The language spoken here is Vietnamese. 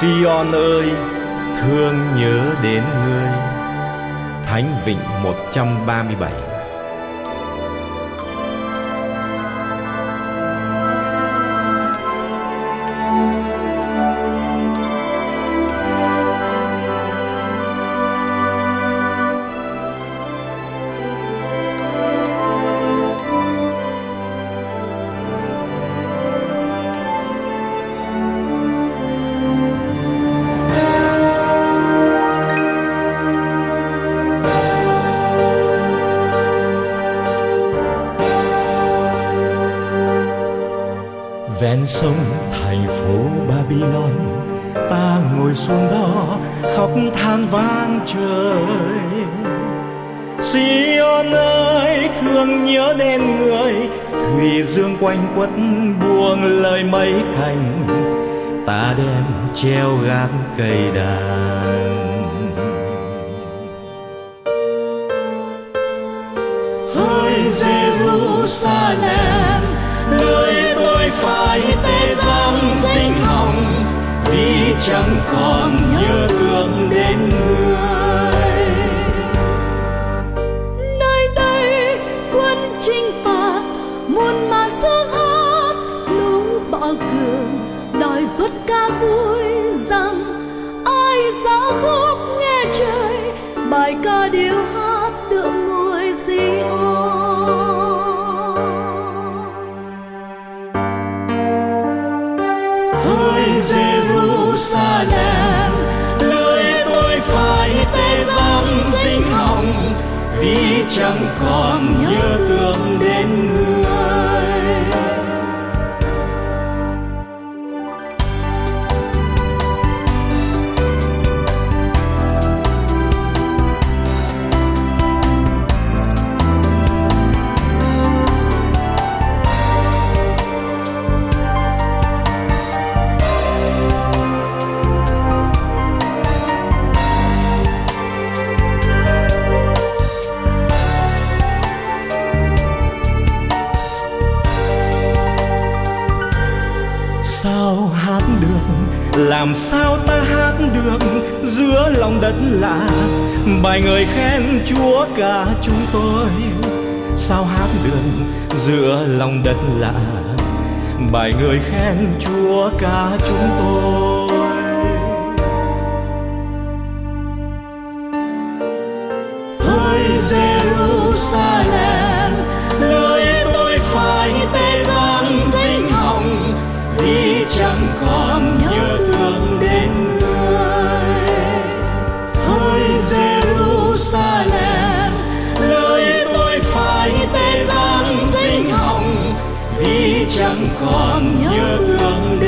Sion ơi, thương nhớ đến ngươi. Thánh Vịnh 137. Ven sông thành phố Babylon, ta ngồi xuống đó khóc than vang trời. Sion ơi, thương nhớ đến người, thủy dương quanh quất buông lời mấy cành, ta đem treo gác cây đàn. Hỡi Jerusalem, lời tôi phải tê răng dinh hồng, vì chẳng còn nhớ thương đến người. Nơi đây quân chinh phạt, muôn mà sương hát, lũ bạo cường đòi xuất ca vui rằng ai giáo khúc nghe trời, bài ca điệu hát đượm mùi Sion. Jerusalem, lời tôi phải tê răng dinh hồng, vì chẳng còn nhớ thương đến người. Sao hát được, làm sao ta hát được giữa lòng đất lạ, bài người khen Chúa cả chúng tôi. Sao hát được giữa lòng đất lạ, bài người khen Chúa cả chúng tôi. Hỡi Jerusalem, lời tôi phải tê răng dinh hồng, vì chẳng còn nhớ thương đến người. Hỡi Jerusalem, lời tôi phải tê răng dinh hồng, vì chẳng còn nhớ thương